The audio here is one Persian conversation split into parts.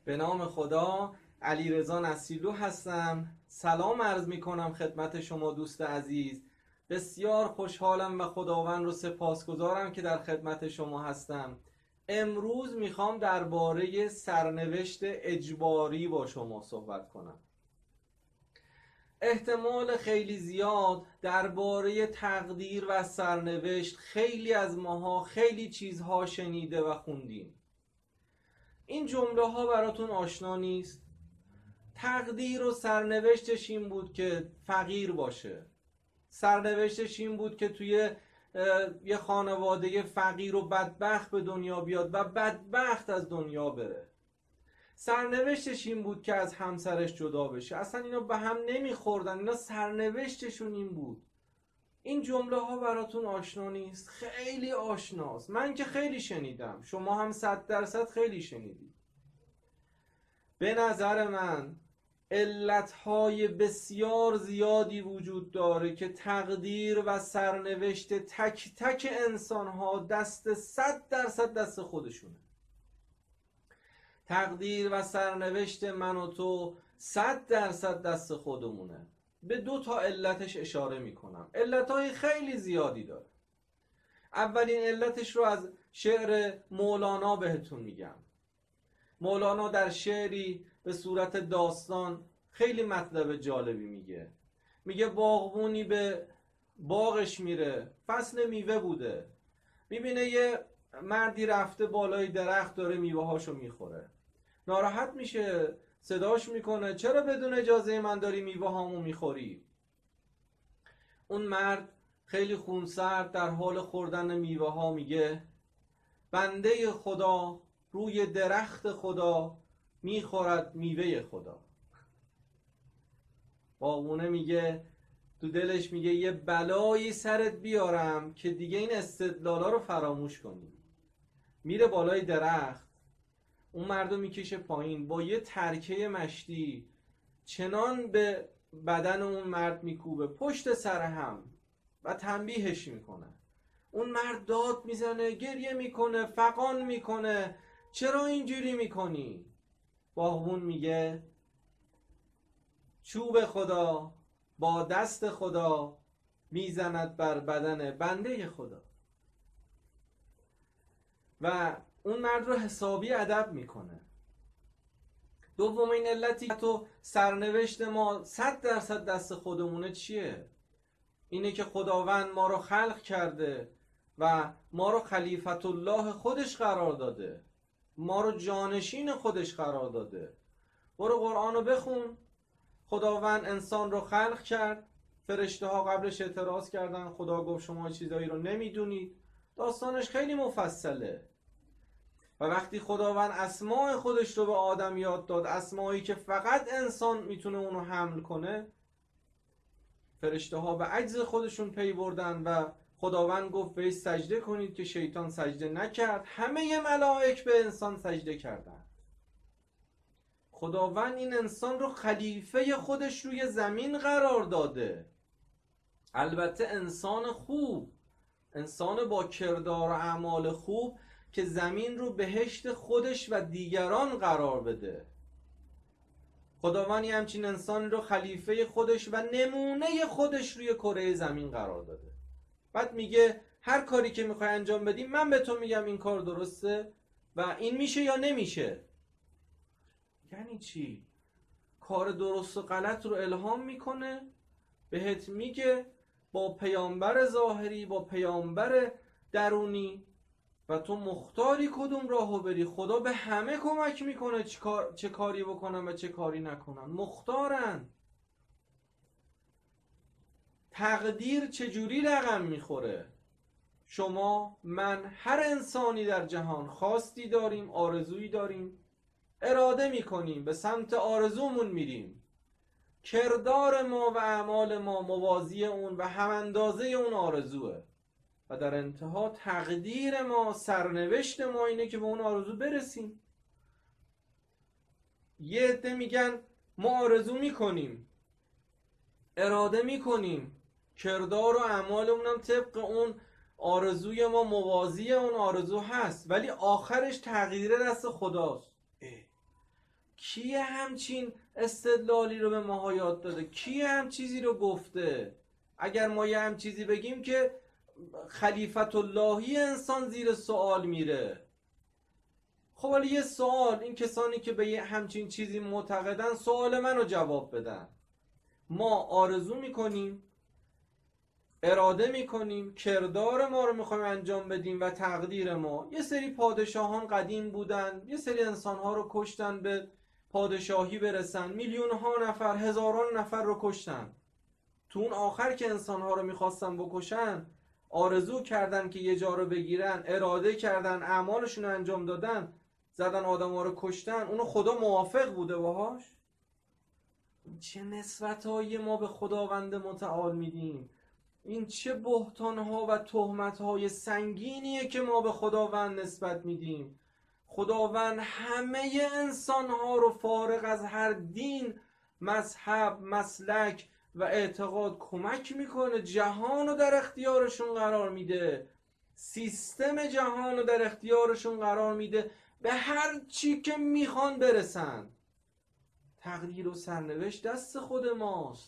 به نام خدا. علیرضا نصیرلو هستم. سلام عرض می کنم خدمت شما دوست عزیز. بسیار خوشحالم و خداوند رو سپاسگزارم که در خدمت شما هستم. امروز میخوام درباره سرنوشت اجباری با شما صحبت کنم. احتمال خیلی زیاد درباره تقدیر و سرنوشت خیلی از ماها خیلی چیزها شنیده و خوندیم. این جمله ها براتون آشنا نیست؟ تقدیر و سرنوشتش این بود که فقیر باشه، سرنوشتش این بود که توی یه خانواده فقیر و بدبخت به دنیا بیاد و بدبخت از دنیا بره. سرنوشتش این بود که از همسرش جدا بشه. اصلا اینا به هم نمیخوردن، اینا سرنوشتشون این بود. این جمله ها براتون آشنا نیست؟ خیلی آشناست. من که خیلی شنیدم، شما هم 100% خیلی شنیدید. به نظر من علتهای بسیار زیادی وجود داره که تقدیر و سرنوشت تک تک انسان ها دست 100% دست خودشونه. تقدیر و سرنوشت من و تو 100% دست خودمونه. به 2 تا علتش اشاره میکنم. علتهای خیلی زیادی داره. اولین علتش رو از شعر مولانا بهتون میگم. مولانا در شعری به صورت داستان خیلی مطلب جالبی میگه باغبونی به باغش میره، فصل میوه بوده، میبینه یه مردی رفته بالای درخت داره میوه هاشو میخوره. ناراحت میشه، صداش میکنه چرا بدون اجازه من داری میوه هامو میخوری؟ اون مرد خیلی خونسرد در حال خوردن میوه ها میگه بنده خدا روی درخت خدا میخورد میوه خدا. باغبونه میگه تو دلش میگه یه بلایی سرت بیارم که دیگه این استدلالا رو فراموش کنی. میره بالای درخت، اون مردو میکشه پایین، با یه ترکه مشتی چنان به بدن اون مرد میکوبه پشت سر هم و تنبیهش میکنه. اون مرد داد میزنه، گریه میکنه، فغان میکنه، چرا اینجوری میکنی؟ باغبون میگه چوب خدا با دست خدا میزند بر بدن بنده خدا. و اون مرد رو حسابی ادب میکنه. دومین علتی که تو سرنوشت ما 100% دست خودمونه چیه؟ اینه که خداوند ما رو خلق کرده و ما رو خلیفت الله خودش قرار داده، ما رو جانشین خودش قرار داده. برو قرآن رو بخون. خداوند انسان رو خلق کرد، فرشته ها قبلش اعتراض کردن، خدا گفت شما چیزایی رو نمیدونید. داستانش خیلی مفصله. و وقتی خداوند اسماء خودش رو به آدم یاد داد، اسمایی که فقط انسان میتونه اونو حمل کنه، فرشته ها به عجز خودشون پی بردن و خداوند گفت بهش سجده کنید که شیطان سجده نکرد. همه ملائک به انسان سجده کردن. خداوند این انسان رو خلیفه خودش روی زمین قرار داده. البته انسان خوب، انسان با کردار و اعمال خوب که زمین رو بهشت خودش و دیگران قرار بده. خداوند همچین انسان رو خلیفه خودش و نمونه خودش روی کره زمین قرار داده. بعد میگه هر کاری که میخوای انجام بدی من به تو میگم این کار درسته و این میشه یا نمیشه. یعنی چی؟ کار درست و غلط رو الهام میکنه، بهت میگه با پیامبر ظاهری با پیامبر درونی و تو مختاری کدوم راهو بری. خدا به همه کمک میکنه چه کاری بکنن و چه کاری نکنن. مختارن. تقدیر چجوری رقم میخوره؟ شما، من، هر انسانی در جهان خواستی داریم، آرزویی داریم، اراده میکنیم، به سمت آرزومون میریم. کردار ما و اعمال ما موازی اون و هم اندازه اون آرزوه و در انتها تقدیر ما، سرنوشت ما اینه که به اون آرزو برسیم. یه عده میگن ما آرزو میکنیم، اراده میکنیم، کردار و اعمالمون هم طبق اون آرزوی ما موازی اون آرزو هست، ولی آخرش تقدیر دست خداست. کیه همچین استدلالی رو به ماها یاد داده؟ کیه هم چیزی رو گفته؟ اگر ما یه هم چیزی بگیم که خلیفت اللهی انسان زیر سوال میره. خب ولی یه سوال، این کسانی که به یه همچین چیزی معتقدن سوال منو جواب بدن. ما آرزو میکنیم، اراده میکنیم، کردار ما رو میخوایم انجام بدیم و تقدیر ما. یه سری پادشاهان قدیم بودن، یه سری انسانها رو کشتن به پادشاهی برسن، میلیون ها نفر، هزاران نفر رو کشتن. تو اون آخر که انسانها رو میخواستن بکشن، آرزو کردن که یه جا رو بگیرن، اراده کردن، اعمالشون رو انجام دادن، زدن آدم ها رو کشتن. اونو خدا موافق بوده باهاش؟ چه نسبتهایی ما به خداوند متعال میدیم؟ این چه بهتانها و تهمتهای سنگینیه که ما به خداوند نسبت میدیم؟ خداوند همه انسانها رو فارغ از هر دین، مذهب، مسلک و اعتقاد کمک میکنه، جهان رو در اختیارشون قرار میده، سیستم جهان رو در اختیارشون قرار میده، به هر چی که میخوان برسن. تقدیر و سرنوشت دست خود ماست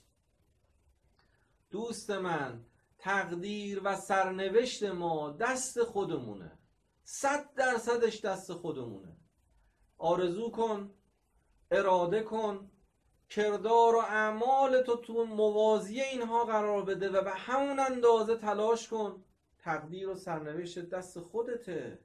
دوست من. تقدیر و سرنوشت ما دست خودمونه، 100% دست خودمونه. آرزو کن، اراده کن، کردار و اعمال تو موازی اینها قرار بده و به همون اندازه تلاش کن. تقدیر و سرنوشت دست خودته.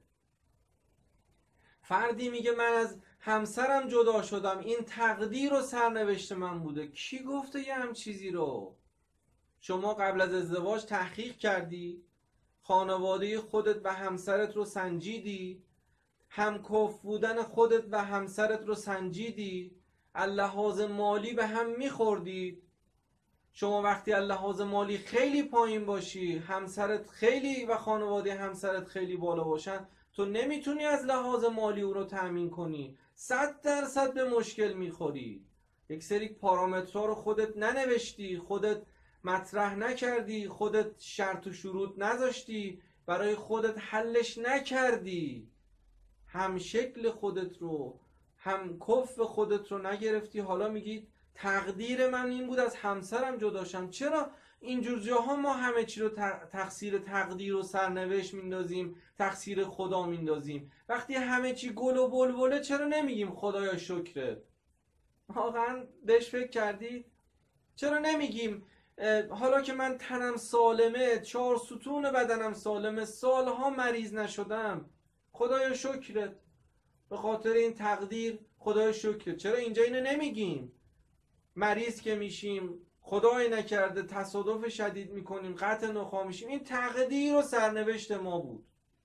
فردی میگه من از همسرم جدا شدم، این تقدیر و سرنوشت من بوده. کی گفته یه هم چیزی رو؟ شما قبل از ازدواج تحقیق کردی؟ خانواده خودت و همسرت رو سنجیدی؟ همکف بودن خودت و همسرت رو سنجیدی؟ اللحاظ مالی به هم میخوردید؟ شما وقتی اللحاظ مالی خیلی پایین باشی، همسرت خیلی و خانواده همسرت خیلی بالا باشن، تو نمیتونی از لحاظ مالی او رو تأمین کنی، 100% به مشکل میخوری. یک سری پارامترها رو خودت ننوشتی، خودت مطرح نکردی، خودت شرط و شروط نذاشتی، برای خودت حلش نکردی، هم شکل خودت رو، هم کف خودت رو نگرفتی. حالا میگی تقدیر من این بود از همسرم جدا شم. چرا اینجور جاها ما همه چی رو تقصیر تقدیر و سرنوشت میندازیم، تقصیر خدا میندازیم؟ وقتی همه چی گل و بلبله چرا نمیگیم خدایا شکرت؟ واقعا بهش فکر کردید؟ چرا نمیگیم حالا که من تنم سالمه، 4 ستون بدنم سالمه، سالها مریض نشدم، خدایا شکرت، به خاطر این تقدیر خدایا شکرت؟ چرا اینجا اینو نمیگیم؟ مریض که میشیم، خدای نکرده تصادف شدید میکنیم، قطع نخاع میشیم، این تقدیر و سرنوشت ما بود.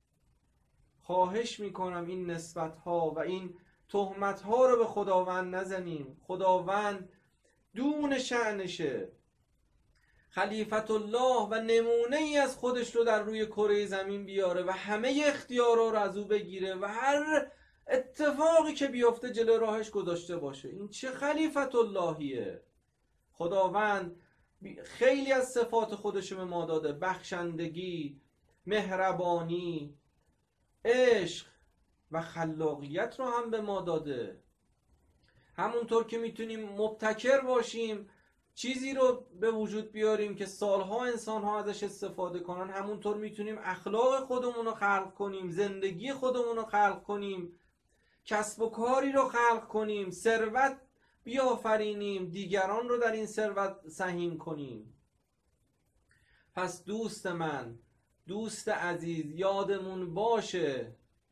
خواهش میکنم این نسبت ها و این تهمت ها رو به خداوند نزنیم. خداوند دون شأنشه، خلیفت الله، و نمونه ای از خودش رو در روی کره زمین بیاره و همه اختیارا رو از او بگیره و هر اتفاقی که بیفته جلو راهش گذاشته باشه. این چه خلیفت اللهیه؟ خداوند خیلی از صفات خودش به ما داده، بخشندگی، مهربانی، عشق و خلاقیت رو هم به ما داده. همونطور که میتونیم مبتکر باشیم، چیزی رو به وجود بیاریم که سالها انسانها ازش استفاده کنن، همونطور میتونیم اخلاق خودمون رو خلق کنیم، زندگی خودمون رو خلق کنیم، کسب و کاری رو خلق کنیم، ثروت بیافرینیم، دیگران رو در این ثروت سهیم کنیم. پس دوست من، دوست عزیز، یادمون باشه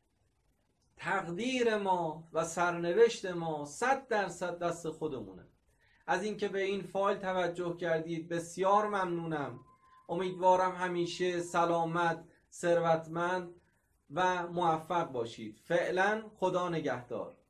تقدیر ما و سرنوشت ما 100% دست خودمونه. از اینکه به این فایل توجه کردید بسیار ممنونم. امیدوارم همیشه سلامت، ثروتمند و موفق باشید. فعلا خدا نگهدار.